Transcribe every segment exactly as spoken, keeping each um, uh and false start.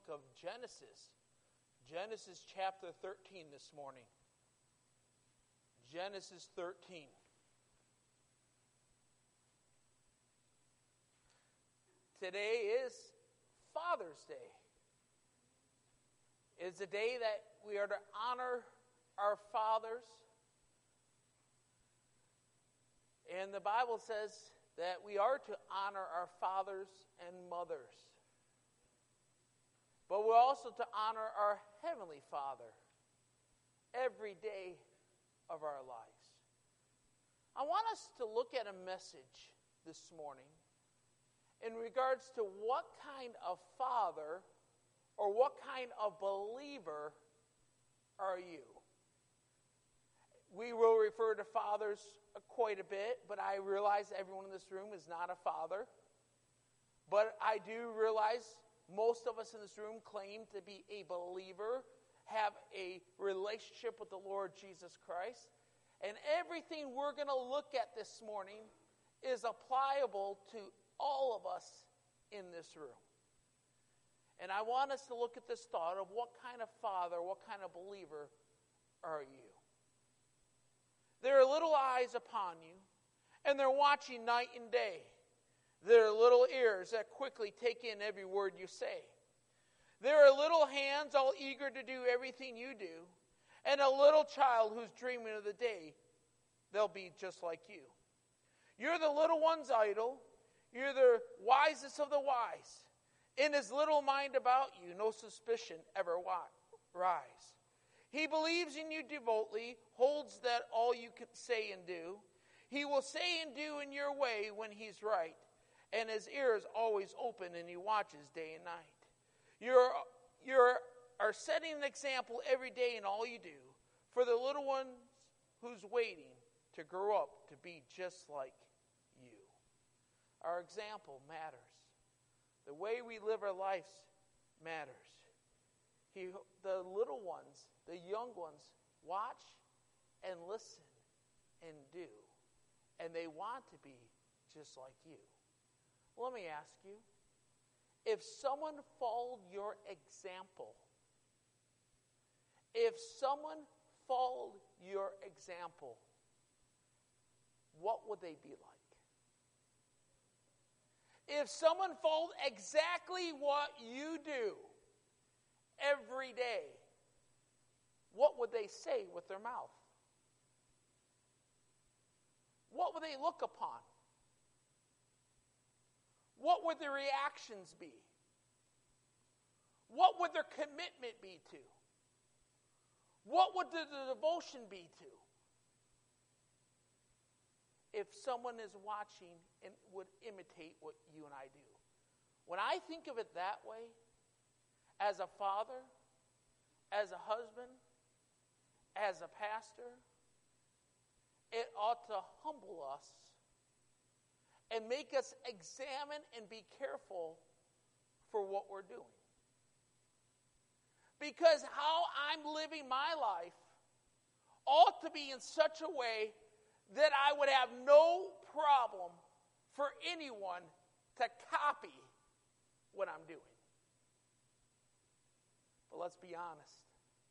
of Genesis. Genesis chapter thirteen this morning. Genesis thirteen. Today is Father's Day. It's a day that we are to honor our fathers. And the Bible says that we are to honor our fathers and mothers. But we're also to honor our Heavenly Father every day of our lives. I want us to look at a message this morning in regards to what kind of father or what kind of believer are you? We will refer to fathers quite a bit, but I realize everyone in this room is not a father. But I do realize most of us in this room claim to be a believer, have a relationship with the Lord Jesus Christ. And everything we're going to look at this morning is applicable to all of us in this room. And I want us to look at this thought of what kind of father, what kind of believer are you? There are little eyes upon you, and they're watching night and day. There are little ears that quickly take in every word you say. There are little hands all eager to do everything you do, and a little child who's dreaming of the day they'll be just like you. You're the little one's idol. You're the wisest of the wise. In his little mind about you, no suspicion ever rise. He believes in you devotedly, holds that all you can say and do. He will say and do in your way when he's right, and his ear is always open and he watches day and night. You're, you're are setting an example every day in all you do for the little ones who's waiting to grow up to be just like you. Our example matters. The way we live our lives matters. He, the little ones, the young ones, watch and listen and do. And they want to be just like you. Let me ask you, if someone followed your example, if someone followed your example, what would they be like? If someone followed exactly what you do every day, what would they say with their mouth? What would they look upon? What would their reactions be? What would their commitment be to? What would the, the devotion be to? If someone is watching and would imitate what you and I do. When I think of it that way, as a father, as a husband, as a pastor, it ought to humble us and make us examine and be careful for what we're doing. Because how I'm living my life ought to be in such a way that I would have no problem for anyone to copy what I'm doing. But let's be honest.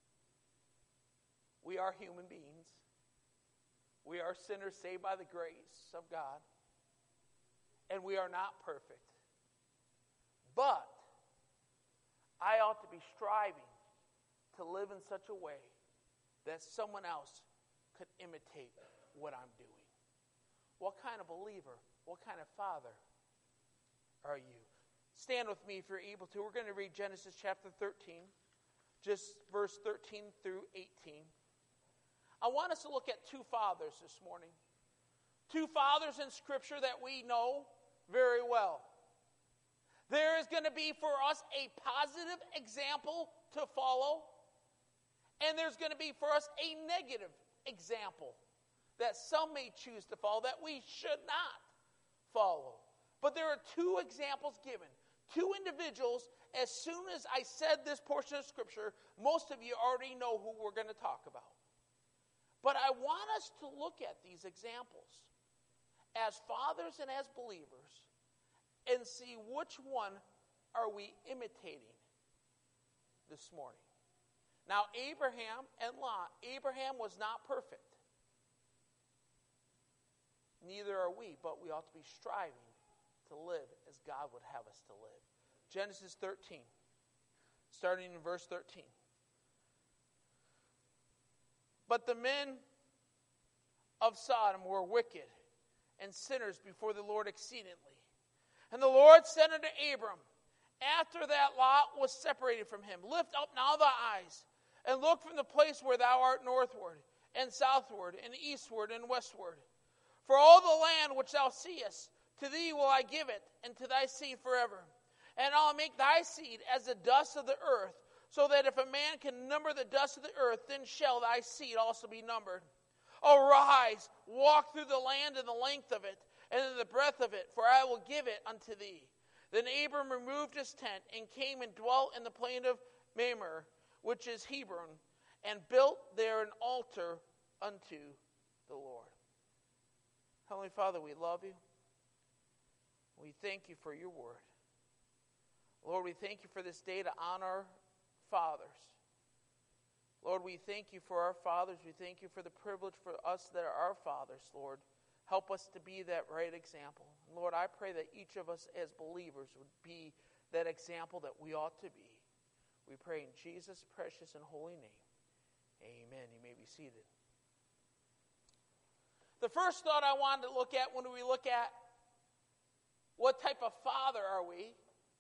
We are human beings. We are sinners saved by the grace of God. And we are not perfect. But I ought to be striving to live in such a way that someone else could imitate what I'm doing. What kind of believer, what kind of father are you? Stand with me if you're able to. We're going to read Genesis chapter thirteen, just verse thirteen through eighteen. I want us to look at two fathers this morning. Two fathers in Scripture that we know very well. There is going to be for us a positive example to follow, and there's going to be for us a negative example that some may choose to follow that we should not follow. But there are two examples given. Two individuals, as soon as I said this portion of Scripture, most of you already know who we're going to talk about. But I want us to look at these examples as fathers and as believers and see which one are we imitating this morning. Now, Abraham and Lot, Abraham was not perfect. Neither are we, but we ought to be striving to live as God would have us to live. Genesis thirteen, starting in verse thirteen. But the men of Sodom were wicked and sinners before the Lord exceedingly. And the Lord said unto Abram, after that Lot was separated from him, lift up now thy eyes, and look from the place where thou art northward, and southward, and eastward, and westward. For all the land which thou seest, to thee will I give it, and to thy seed forever. And I'll make thy seed as the dust of the earth, so that if a man can number the dust of the earth, then shall thy seed also be numbered. Arise, walk through the land in the length of it, and in the breadth of it, for I will give it unto thee. Then Abram removed his tent, and came and dwelt in the plain of Mamre, which is Hebron, and built there an altar unto the Lord. Heavenly Father, we love you. We thank you for your word. Lord, we thank you for this day to honor fathers. Lord, we thank you for our fathers. We thank you for the privilege for us that are our fathers, Lord. Help us to be that right example. Lord, I pray that each of us as believers would be that example that we ought to be. We pray in Jesus' precious and holy name. Amen. You may be seated. The first thought I wanted to look at when we look at what type of father are we,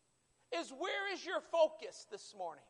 is where is your focus this morning?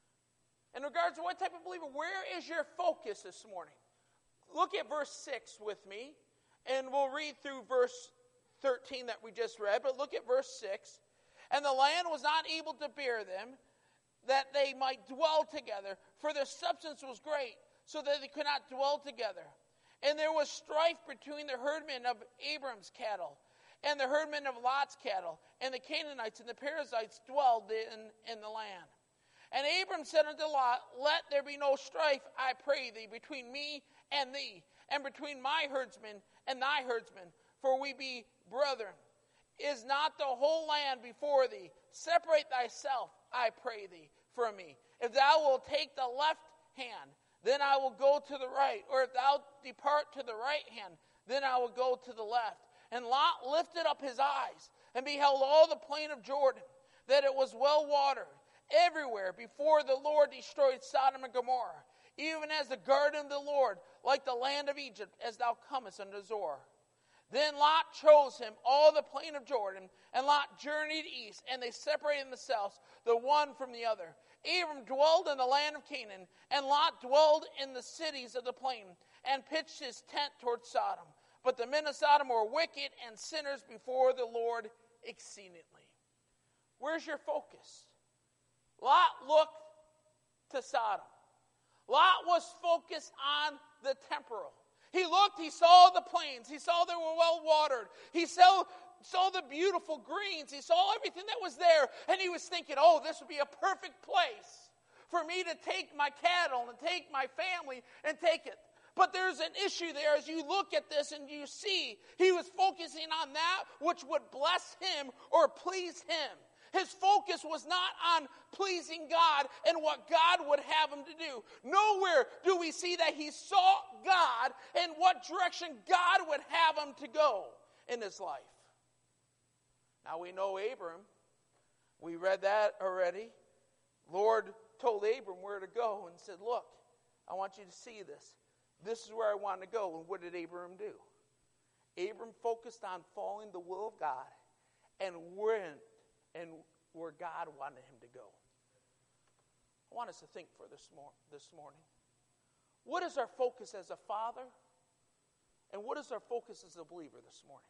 In regards to what type of believer, where is your focus this morning? Look at verse six with me, and we'll read through verse thirteen that we just read, but look at verse six. And the land was not able to bear them, that they might dwell together, for their substance was great, so that they could not dwell together. And there was strife between the herdmen of Abram's cattle and the herdmen of Lot's cattle, and the Canaanites and the Perizzites dwelled in, in the land. And Abram said unto Lot, let there be no strife, I pray thee, between me and thee, and between my herdsmen and thy herdsmen, for we be brethren. Is not the whole land before thee? Separate thyself, I pray thee, from me. If thou wilt take the left hand, then I will go to the right. Or if thou depart to the right hand, then I will go to the left. And Lot lifted up his eyes, and beheld all the plain of Jordan, that it was well watered, everywhere before the Lord destroyed Sodom and Gomorrah, even as the garden of the Lord, like the land of Egypt, as thou comest unto Zoar. Then Lot chose him all the plain of Jordan, and Lot journeyed east, and they separated themselves, the one from the other. Abram dwelled in the land of Canaan, and Lot dwelled in the cities of the plain, and pitched his tent toward Sodom. But the men of Sodom were wicked and sinners before the Lord exceedingly. Where's your focus? Lot looked to Sodom. Lot was focused on the temporal. He looked, he saw the plains. He saw they were well watered. He saw, saw the beautiful greens. He saw everything that was there. And he was thinking, oh, this would be a perfect place for me to take my cattle and take my family and take it. But there's an issue there as you look at this and you see he was focusing on that which would bless him or please him. His focus was not on pleasing God and what God would have him to do. Nowhere do we see that he sought God and what direction God would have him to go in his life. Now we know Abram. We read that already. Lord told Abram where to go and said, look, I want you to see this. This is where I want to go. And what did Abram do? Abram focused on following the will of God and went and where God wanted him to go. I want us to think for this, mor- this morning. What is our focus as a father? And what is our focus as a believer this morning?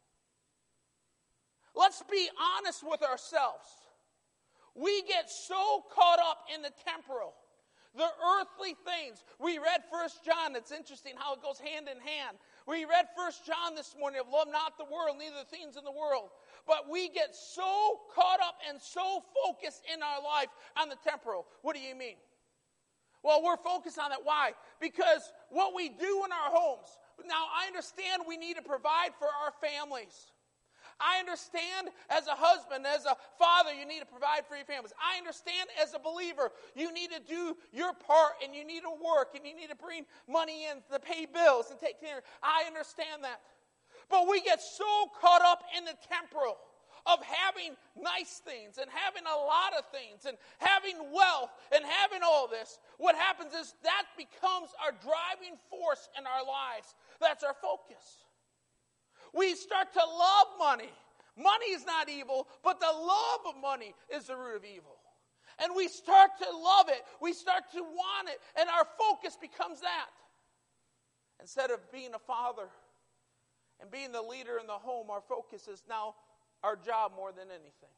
Let's be honest with ourselves. We get so caught up in the temporal, the earthly things. We read First John. It's interesting how it goes hand in hand. We read First John this morning of love not the world, neither the things in the world. But we get so caught up and so focused in our life on the temporal. What do you mean? Well, we're focused on that. Why? Because what we do in our homes. Now, I understand we need to provide for our families. I understand as a husband, as a father, you need to provide for your families. I understand as a believer, you need to do your part and you need to work and you need to bring money in to pay bills and take care. I understand that. But we get so caught up in the temporal of having nice things and having a lot of things and having wealth and having all this. What happens is that becomes our driving force in our lives. That's our focus. We start to love money. Money is not evil, but the love of money is the root of evil. And we start to love it. We start to want it. And our focus becomes that. Instead of being a father and being the leader in the home, our focus is now our job more than anything.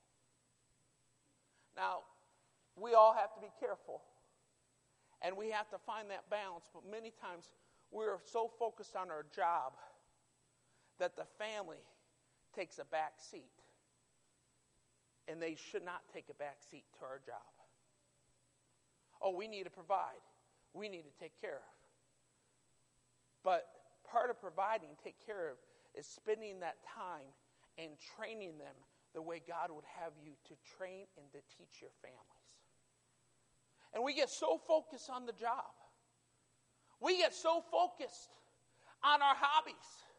Now, we all have to be careful. And we have to find that balance. But many times, we're so focused on our job that the family takes a back seat. And they should not take a back seat to our job. Oh, we need to provide. We need to take care of. But part of providing, take care of, is spending that time and training them the way God would have you to train and to teach your families. And we get so focused on the job. We get so focused on our hobbies.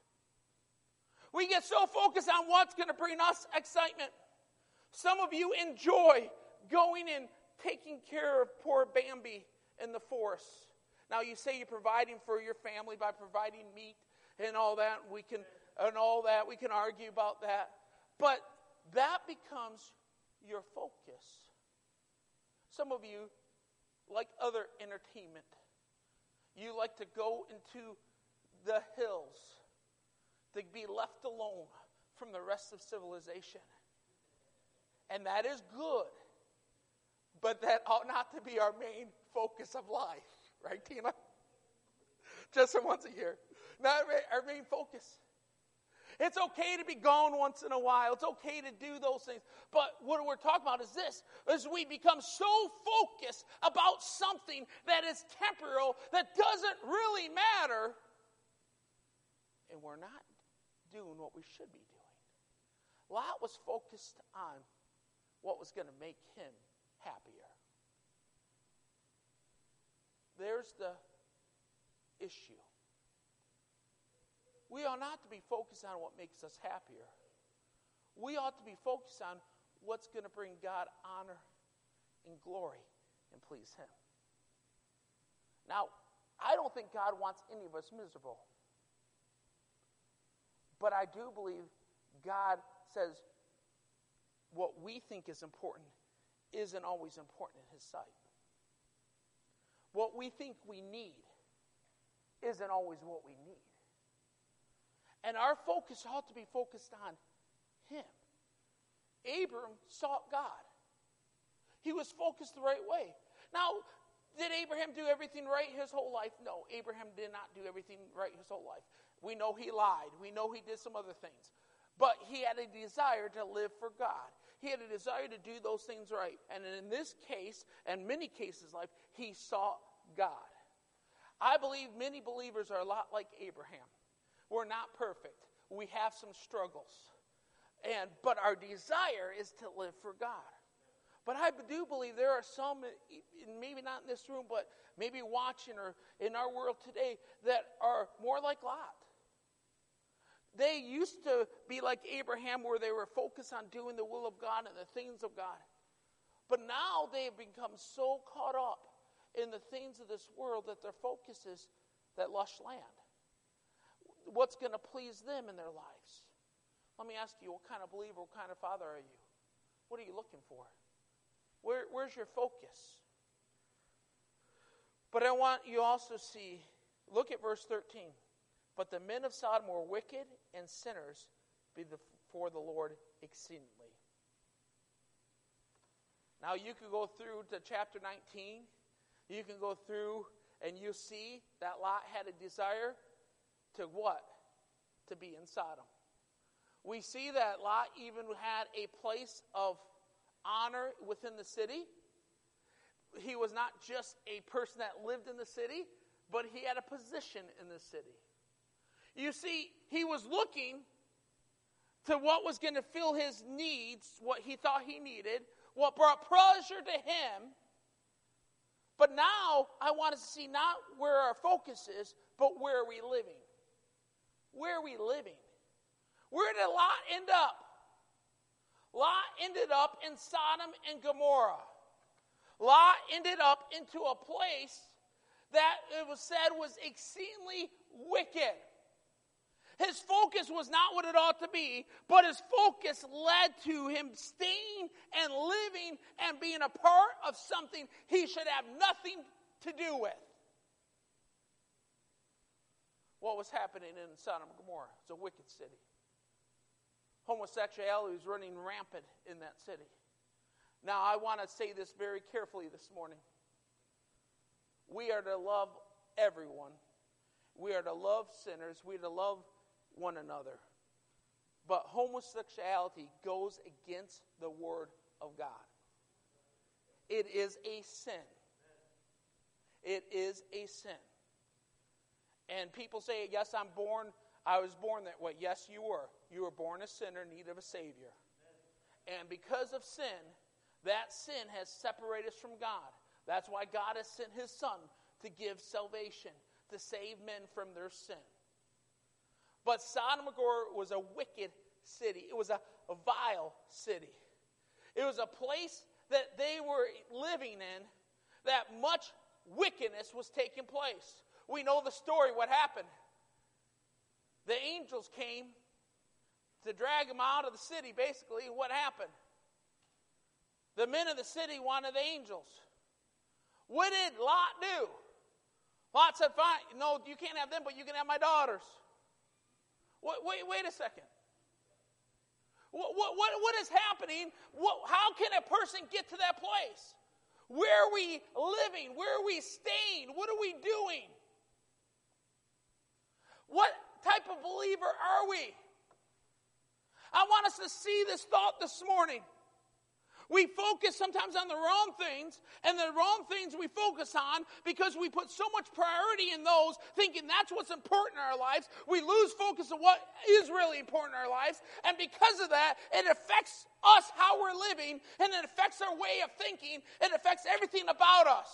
We get so focused on what's going to bring us excitement. Some of you enjoy going and taking care of poor Bambi in the forest. Now you say you're providing for your family by providing meat and all that. We can and all that. We can argue about that. But that becomes your focus. Some of you like other entertainment. You like to go into the hills to be left alone from the rest of civilization. And that is good. But that ought not to be our main focus of life. Right, Tina? Just for once a year. Not our main focus. It's okay to be gone once in a while. It's okay to do those things. But what we're talking about is this. Is we become so focused about something that is temporal, that doesn't really matter. And we're not doing what we should be doing. Lot was focused on what was going to make him happier. There's the issue. We ought not to be focused on what makes us happier. We ought to be focused on what's going to bring God honor and glory and please Him. Now, I don't think God wants any of us miserable. But I do believe God says what we think is important isn't always important in His sight. What we think we need isn't always what we need. And our focus ought to be focused on Him. Abram sought God. He was focused the right way. Now, did Abraham do everything right his whole life? No, Abraham did not do everything right his whole life. We know he lied. We know he did some other things. But he had a desire to live for God. He had a desire to do those things right. And in this case, and many cases in life, he sought God. I believe many believers are a lot like Abraham. We're not perfect. We have some struggles. And but our desire is to live for God. But I do believe there are some, maybe not in this room, but maybe watching or in our world today, that are more like Lot. They used to be like Abraham, where they were focused on doing the will of God and the things of God. But now they have become so caught up in the things of this world that their focus is that lush land. What's going to please them in their lives? Let me ask you, what kind of believer, what kind of father are you? What are you looking for? Where, where's your focus? But I want you also see, look at verse thirteen. But the men of Sodom were wicked and sinners before the Lord exceedingly. Now you can go through to chapter nineteen. You can go through and you see that Lot had a desire to what? To be in Sodom. We see that Lot even had a place of honor within the city. He was not just a person that lived in the city, but he had a position in the city. You see, he was looking to what was going to fill his needs, what he thought he needed, what brought pleasure to him. But now I want us to see not where our focus is, but where are we living? Where are we living? Where did Lot end up? Lot ended up in Sodom and Gomorrah. Lot ended up into a place that it was said was exceedingly wicked. His focus was not what it ought to be, but his focus led to him staying and living and being a part of something he should have nothing to do with. What was happening in Sodom and Gomorrah? It's a wicked city. Homosexuality was running rampant in that city. Now, I want to say this very carefully this morning. We are to love everyone. We are to love sinners. We are to love one another. But homosexuality goes against the Word of God. It is a sin. It is a sin. And people say, yes, I'm born, I was born that way. Yes, you were. You were born a sinner in need of a Savior. And because of sin, that sin has separated us from God. That's why God has sent His Son to give salvation, to save men from their sin. But Sodom and Gomorrah was a wicked city. It was a, a vile city. It was a place that they were living in that much wickedness was taking place. We know the story, what happened. The angels came to drag them out of the city, basically. What happened? The men of the city wanted the angels. What did Lot do? Lot said, fine, no, you can't have them, but you can have my daughters. Wait, wait, wait a second. What, what, what, what is happening? What, how can a person get to that place? Where are we living? Where are we staying? What are we doing? What type of believer are we? I want us to see this thought this morning. We focus sometimes on the wrong things, and the wrong things we focus on because we put so much priority in those, thinking that's what's important in our lives. We lose focus on what is really important in our lives, and because of that, it affects us, how we're living, and it affects our way of thinking. It affects everything about us.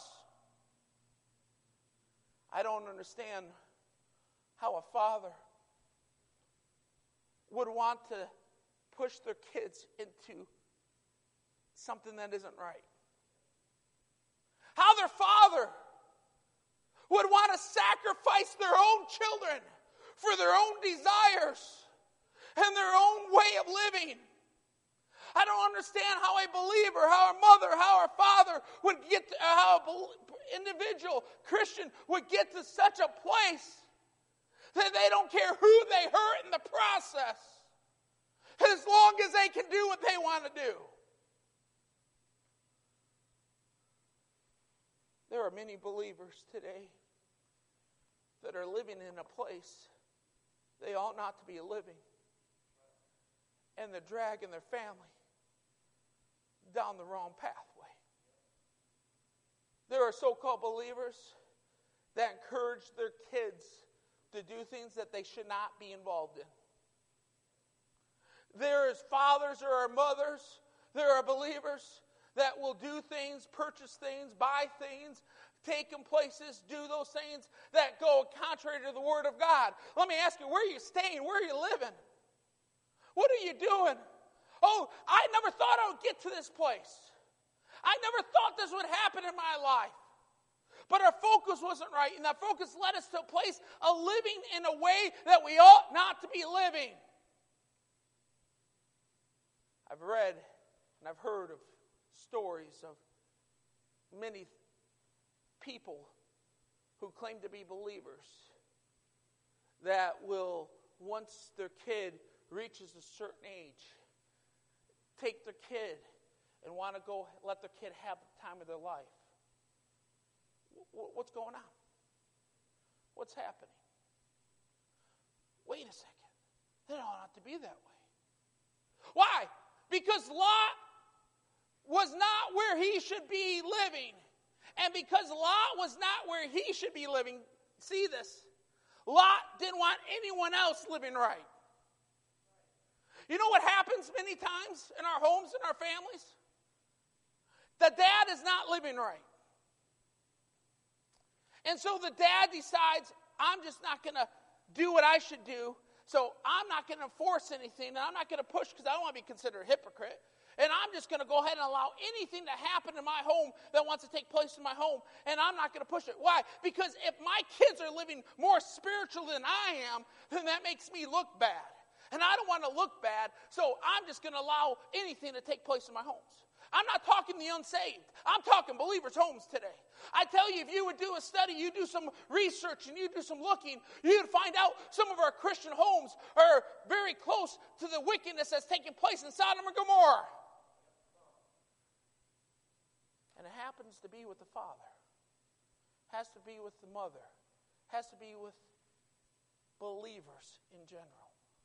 I don't understand how a father would want to push their kids into something that isn't right. How their father would want to sacrifice their own children for their own desires and their own way of living. I don't understand how a believer, how a mother, how a father would get to, how an individual Christian would get to such a place that they don't care who they hurt in the process, as long as they can do what they want to do. There are many believers today that are living in a place they ought not to be living. And they're dragging their family down the wrong pathway. There are so-called believers that encourage their kids to do things that they should not be involved in. There is fathers or mothers, there are believers that will do things, purchase things, buy things, take them places, do those things that go contrary to the Word of God. Let me ask you, where are you staying? Where are you living? What are you doing? Oh, I never thought I would get to this place. I never thought this would happen in my life. But our focus wasn't right, and that focus led us to a place of living in a way that we ought not to be living. I've read and I've heard of stories of many people who claim to be believers that will, once their kid reaches a certain age, take their kid and want to go let their kid have the time of their life. What's going on? What's happening? Wait a second. It ought not to be that way. Why? Because Lot was not where he should be living. And because Lot was not where he should be living, see this, Lot didn't want anyone else living right. You know what happens many times in our homes and our families? The dad is not living right. And so the dad decides, I'm just not going to do what I should do, so I'm not going to enforce anything, and I'm not going to push because I don't want to be considered a hypocrite. And I'm just going to go ahead and allow anything to happen in my home that wants to take place in my home, and I'm not going to push it. Why? Because if my kids are living more spiritual than I am, then that makes me look bad. And I don't want to look bad, so I'm just going to allow anything to take place in my homes. I'm not talking the unsaved. I'm talking believers' homes today. I tell you, if you would do a study, you do some research, and you do some looking, you'd find out some of our Christian homes are very close to the wickedness that's taking place in Sodom and Gomorrah. And it happens to be with the father, has to be with the mother, has to be with believers in general.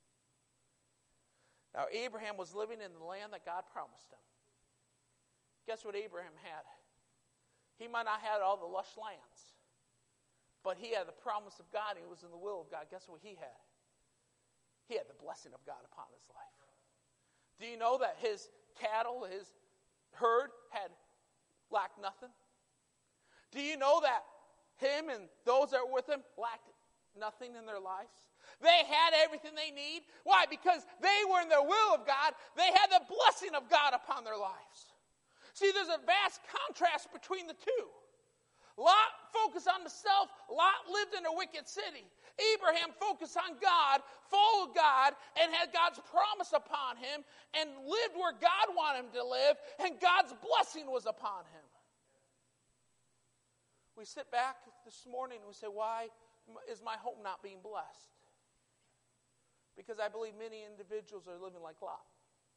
Now, Abraham was living in the land that God promised him. Guess what Abraham had? He might not have all the lush lands, but he had the promise of God. He was in the will of God. Guess what he had? He had the blessing of God upon his life. Do you know that his cattle, his herd, had lacked nothing? Do you know that him and those that were with him lacked nothing in their lives? They had everything they need. Why? Because they were in the will of God. They had the blessing of God upon their lives. See, there's a vast contrast between the two. Lot focused on the self. Lot lived in a wicked city. Abraham focused on God, followed God, and had God's promise upon him, and lived where God wanted him to live, and God's blessing was upon him. We sit back this morning and we say, why is my home not being blessed? Because I believe many individuals are living like Lot.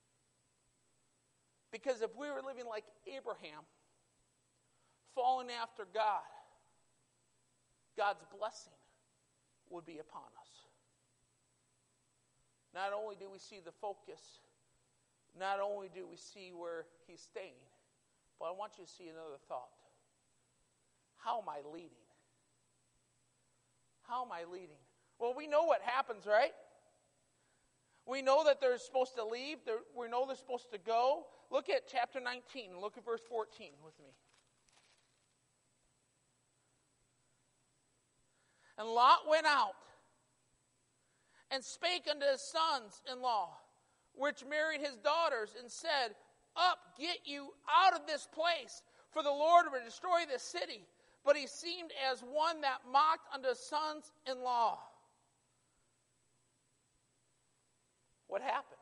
Because if we were living like Abraham, following after God, God's blessing would be upon us. Not only do we see the focus, not only do we see where he's staying, but I want you to see another thought. How am I leading? How am I leading? Well, we know what happens, right? We know that they're supposed to leave. They're, we know they're supposed to go. Look at chapter nineteen. Look at verse fourteen with me. And Lot went out and spake unto his sons-in-law, which married his daughters, and said, Up, get you out of this place, for the Lord will destroy this city. But he seemed as one that mocked unto his sons-in-law. What happened?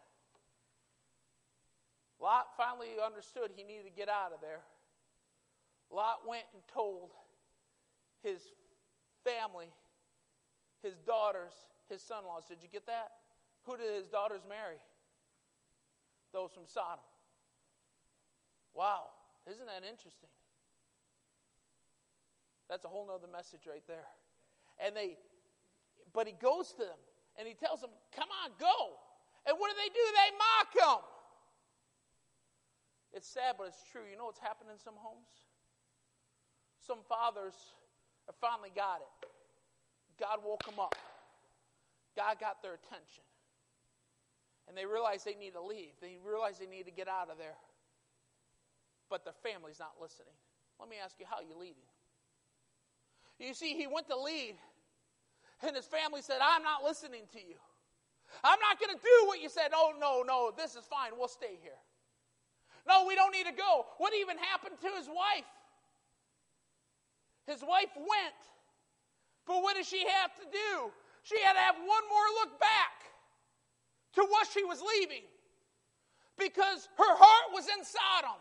Lot finally understood he needed to get out of there. Lot went and told his family, his daughters, his son-in-laws. Did you get that? Who did his daughters marry? Those from Sodom. Wow, isn't that interesting? That's a whole nother message right there. And they, but he goes to them and he tells them, come on, go. And what do they do? They mock him. It's sad, but it's true. You know what's happened in some homes? Some fathers have finally got it. God woke them up. God got their attention. And they realize they need to leave. They realize they need to get out of there. But their family's not listening. Let me ask you, how are you leading? You see, he went to lead, and his family said, I'm not listening to you. I'm not going to do what you said. Oh, no, no, this is fine. We'll stay here. No, we don't need to go. What even happened to his wife? His wife went. But what did she have to do? She had to have one more look back to what she was leaving. Because her heart was in Sodom.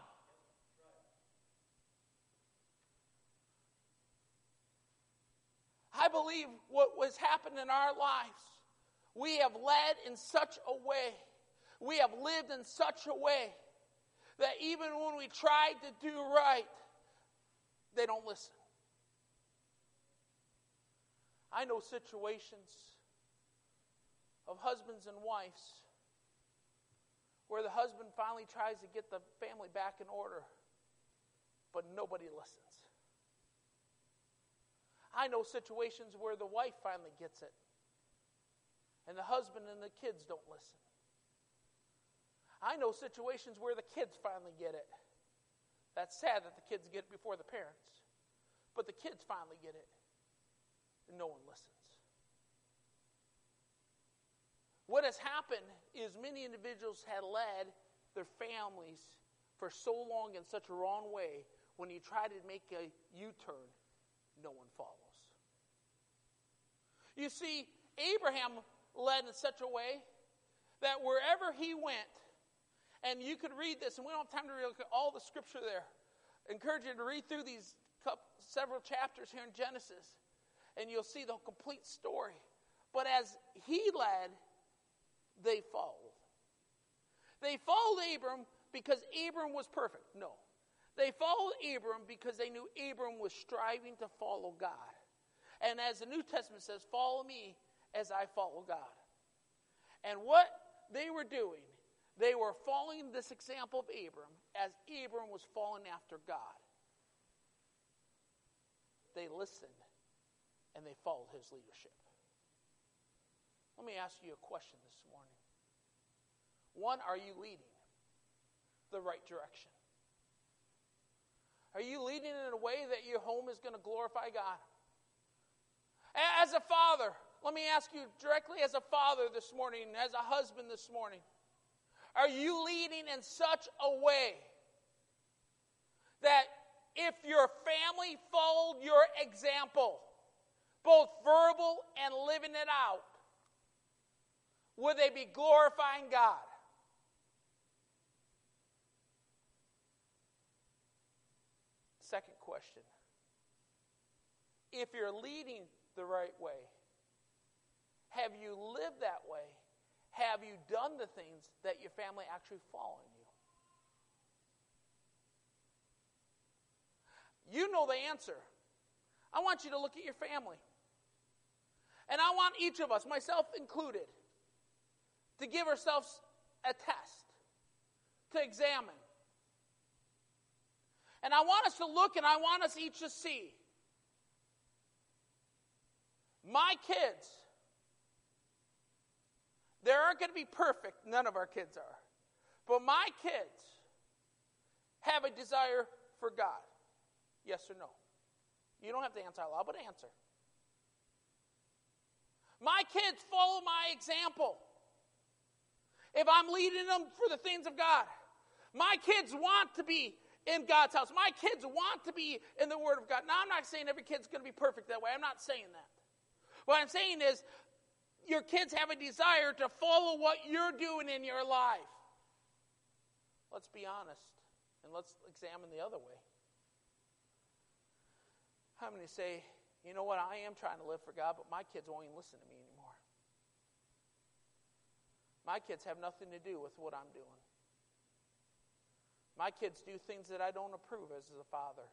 I believe what was happening in our lives, we have led in such a way, we have lived in such a way, that even when we tried to do right, they don't listen. I know situations of husbands and wives where the husband finally tries to get the family back in order, but nobody listens. I know situations where the wife finally gets it, and the husband and the kids don't listen. I know situations where the kids finally get it. That's sad that the kids get it before the parents. But the kids finally get it. And no one listens. What has happened is many individuals had led their families for so long in such a wrong way, when you try to make a U-turn, no one follows. You see, Abraham led in such a way that wherever he went, and you could read this, and we don't have time to read all the scripture there. I encourage you to read through these couple, several chapters here in Genesis, and you'll see the complete story. But as he led, they followed. They followed Abram because Abram was perfect. No. They followed Abram because they knew Abram was striving to follow God. And as the New Testament says, follow me as I follow God. And what they were doing, they were following this example of Abram as Abram was following after God. They listened and they followed his leadership. Let me ask you a question this morning. One, are you leading the right direction? Are you leading in a way that your home is going to glorify God? As a father, let me ask you directly as a father this morning, as a husband this morning, are you leading in such a way that if your family followed your example, both verbal and living it out, would they be glorifying God? Second question. If you're leading the right way, have you lived that way? Have you done the things that your family actually follow in you? You know the answer. I want you to look at your family. And I want each of us, myself included, to give ourselves a test, to examine. And I want us to look and I want us each to see. My kids, they aren't going to be perfect. None of our kids are. But my kids have a desire for God. Yes or no? You don't have to answer out loud, but answer. My kids follow my example. If I'm leading them for the things of God, my kids want to be in God's house. My kids want to be in the Word of God. Now, I'm not saying every kid's going to be perfect that way. I'm not saying that. What I'm saying is, your kids have a desire to follow what you're doing in your life. Let's be honest, and let's examine the other way. How many say, you know what, I am trying to live for God, but my kids won't even listen to me anymore. My kids have nothing to do with what I'm doing. My kids do things that I don't approve as a father.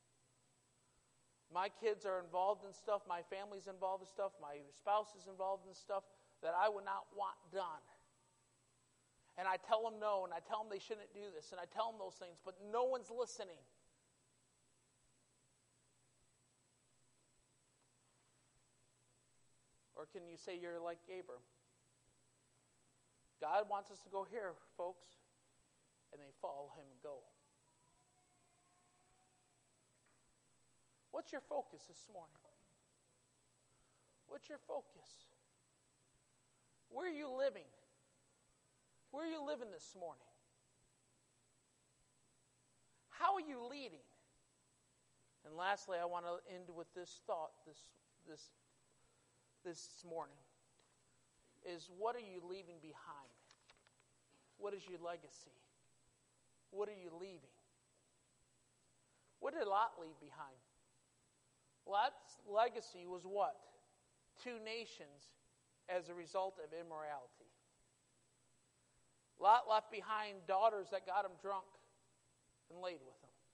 My kids are involved in stuff, my family's involved in stuff, my spouse is involved in stuff that I would not want done. And I tell them no, and I tell them they shouldn't do this, and I tell them those things, but no one's listening. Or can you say you're like Abram? God wants us to go here, folks, and they follow him and go. What's your focus this morning? What's your focus? Where are you living? Where are you living this morning? How are you leading? And lastly, I want to end with this thought this this this morning. Is what are you leaving behind? What is your legacy? What are you leaving? What did Lot leave behind? Lot's legacy was what? Two nations as a result of immorality. Lot left behind daughters that got him drunk and laid with him.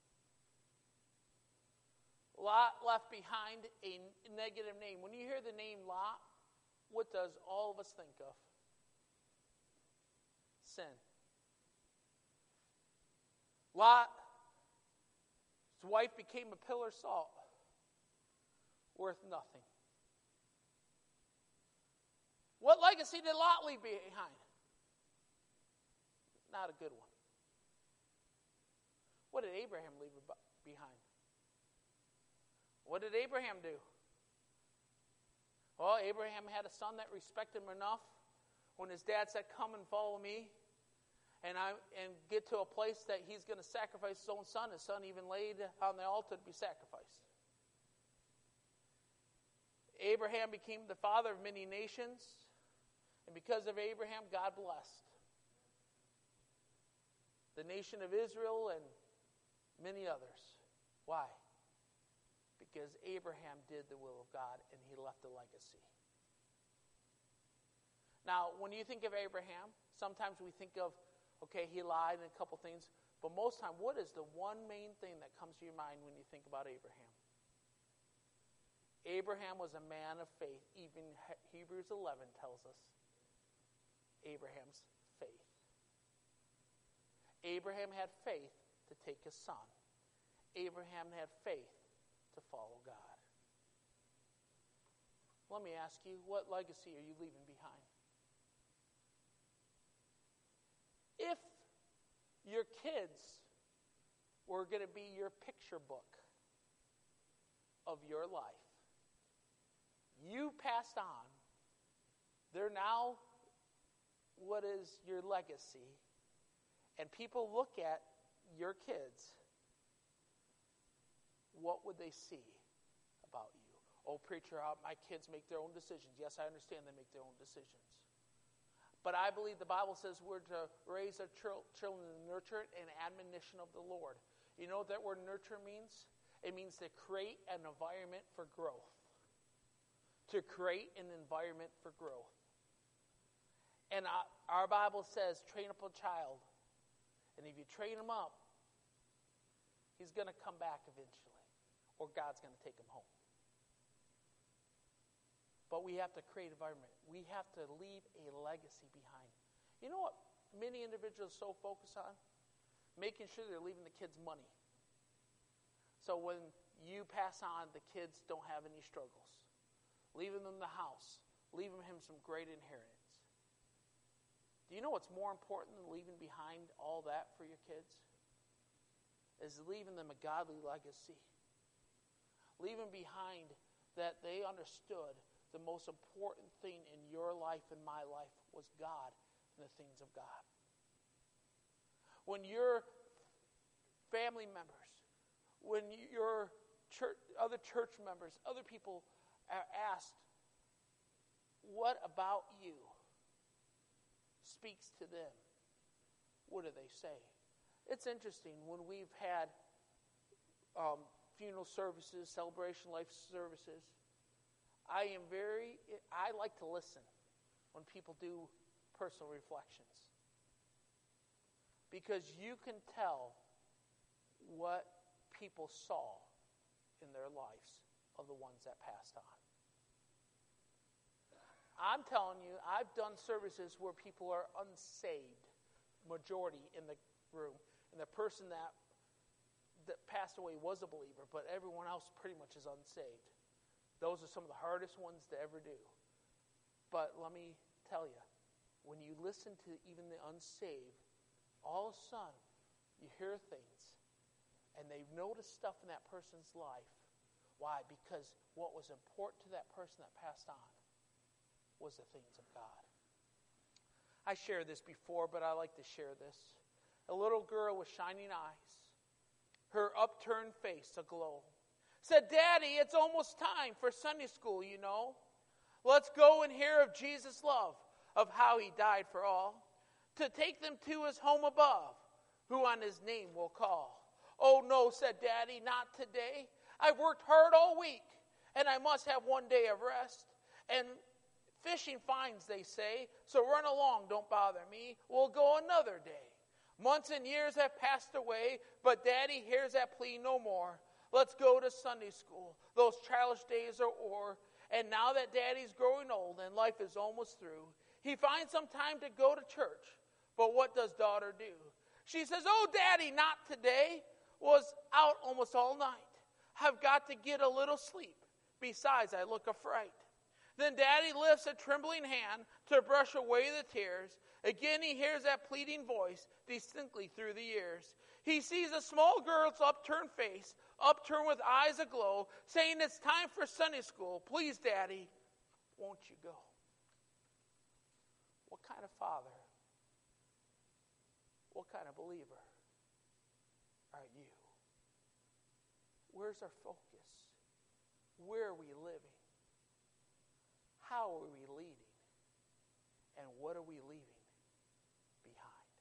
Lot left behind a negative name. When you hear the name Lot, what does all of us think of? Sin. Lot, his wife became a pillar of salt. Worth nothing. What legacy did Lot leave behind? not a good one. What did Abraham leave behind? What did Abraham do? Well, Abraham had a son that respected him enough when his dad said, come and follow me, and I and get to a place that he's going to sacrifice his own son. His son even laid on the altar to be sacrificed. Abraham became the father of many nations, and because of Abraham, God blessed the nation of Israel and many others. Why? Because Abraham did the will of God and he left a legacy. Now, when you think of Abraham, sometimes we think of, okay, he lied and a couple things, but most time, what is the one main thing that comes to your mind when you think about Abraham? Abraham was a man of faith. Even Hebrews eleven tells us Abraham's faith. Abraham had faith to take his son. Abraham had faith to follow God. Let me ask you, what legacy are you leaving behind? If your kids were going to be your picture book of your life, you passed on, they're now what is your legacy, and people look at your kids, what would they see about you? Oh, preacher, my kids make their own decisions. Yes, I understand they make their own decisions. But I believe the Bible says we're to raise our children in the nurture and admonition of the Lord. You know what that word nurture means? It means to create an environment for growth. To create an environment for growth. And our Bible says, train up a child. And if you train him up, he's going to come back eventually. Or God's going to take him home. But we have to create an environment. We have to leave a legacy behind. You know what many individuals so focus on? Making sure they're leaving the kids money. So when you pass on, the kids don't have any struggles. Leaving them the house. Leaving him some great inheritance. Do you know what's more important than leaving behind all that for your kids? Is leaving them a godly legacy. Leaving behind that they understood the most important thing in your life and my life was God and the things of God. When your family members, when your church, other church members, other people are asked, what about you speaks to them, what do they say? It's interesting, when we've had um, funeral services, celebration life services, I am very, I like to listen when people do personal reflections. Because you can tell what people saw in their lives of the ones that passed on. I'm telling you, I've done services where people are unsaved, majority in the room, and the person that that passed away was a believer, but everyone else pretty much is unsaved. Those are some of the hardest ones to ever do. But let me tell you, when you listen to even the unsaved, all of a sudden, you hear things, and they've noticed stuff in that person's life. Why? Because what was important to that person that passed on was the things of God. I shared this before, but I like to share this. A little girl with shining eyes, her upturned face aglow, said, "Daddy, it's almost time for Sunday school, you know. Let's go and hear of Jesus' love, of how he died for all, to take them to his home above, who on his name will call." "Oh, no," said Daddy, "not today. I've worked hard all week, and I must have one day of rest. And fishing fines, they say, so run along, don't bother me. We'll go another day. Months and years have passed away, but Daddy hears that plea no more. Let's go to Sunday school. Those childish days are o'er. And now that Daddy's growing old and life is almost through, he finds some time to go to church. But what does daughter do? She says, "Oh, Daddy, not today. Was out almost all night. I've got to get a little sleep. Besides, I look a fright." Then Daddy lifts a trembling hand to brush away the tears. Again he hears that pleading voice distinctly through the years. He sees a small girl's upturned face, upturned with eyes aglow, saying, "It's time for Sunday school. Please, Daddy, won't you go?" What kind of father, what kind of believer are you? Where's our focus? Where are we living? How are we leading? And what are we leaving behind?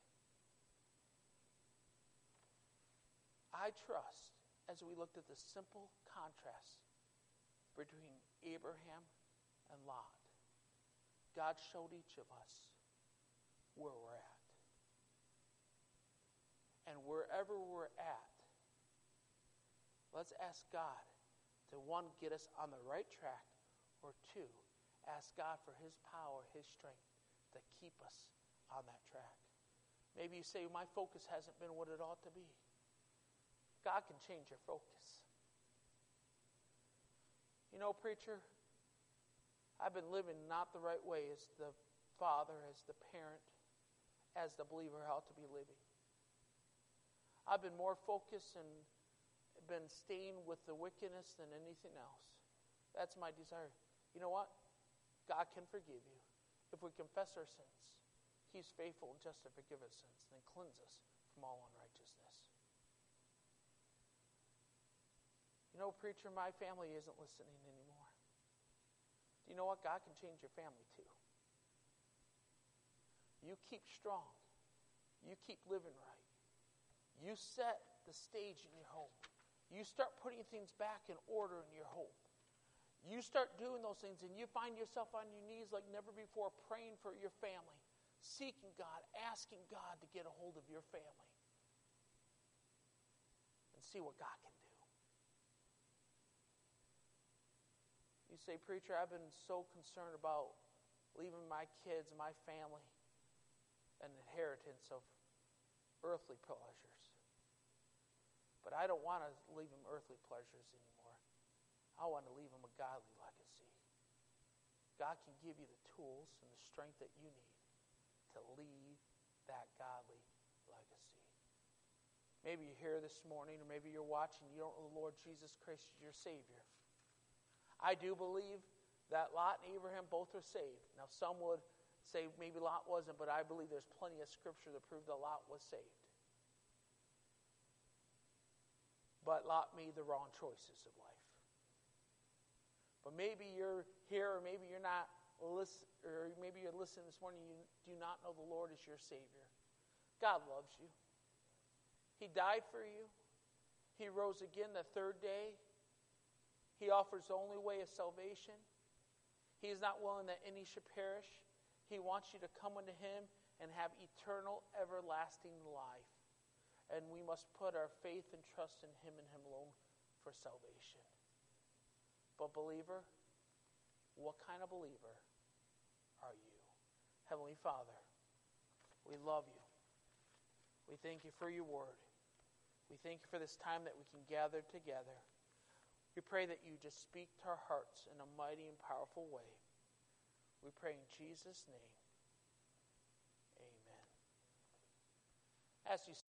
I trust, as we looked at the simple contrast between Abraham and Lot, God showed each of us where we're at. And wherever we're at, let's ask God to, one, get us on the right track, or two, ask God for His power, His strength to keep us on that track. Maybe you say, my focus hasn't been what it ought to be. God can change your focus. You know, preacher, I've been living not the right way as the father, as the parent, as the believer I ought to be living. I've been more focused and been stained with the wickedness than anything else. That's my desire. You know what? God can forgive you. If we confess our sins, He's faithful and just to forgive us sins and cleanse us from all unrighteousness. You know, preacher, my family isn't listening anymore. Do you know what? God can change your family too. You keep strong. You keep living right. You set the stage in your home. You start putting things back in order in your home. You start doing those things and you find yourself on your knees like never before, praying for your family, seeking God, asking God to get a hold of your family, and see what God can do. You say, preacher, I've been so concerned about leaving my kids, my family, an inheritance of earthly pleasures. But I don't want to leave them earthly pleasures anymore. I want to leave them a godly legacy. God can give you the tools and the strength that you need to leave that godly legacy. Maybe you're here this morning, or maybe you're watching, you don't know the Lord Jesus Christ as your Savior. I do believe that Lot and Abraham both are saved. Now some would say maybe Lot wasn't, but I believe there's plenty of scripture to prove that Lot was saved. But Lot made the wrong choices of life. But maybe you're here, or maybe you're not, listen, or maybe you're listening this morning, you do not know the Lord as your Savior. God loves you. He died for you. He rose again the third day. He offers the only way of salvation. He is not willing that any should perish. He wants you to come unto Him and have eternal, everlasting life. And we must put our faith and trust in Him and Him alone for salvation. But believer, what kind of believer are you? Heavenly Father, we love you. We thank you for your word. We thank you for this time that we can gather together. We pray that you just speak to our hearts in a mighty and powerful way. We pray in Jesus' name. Amen. As you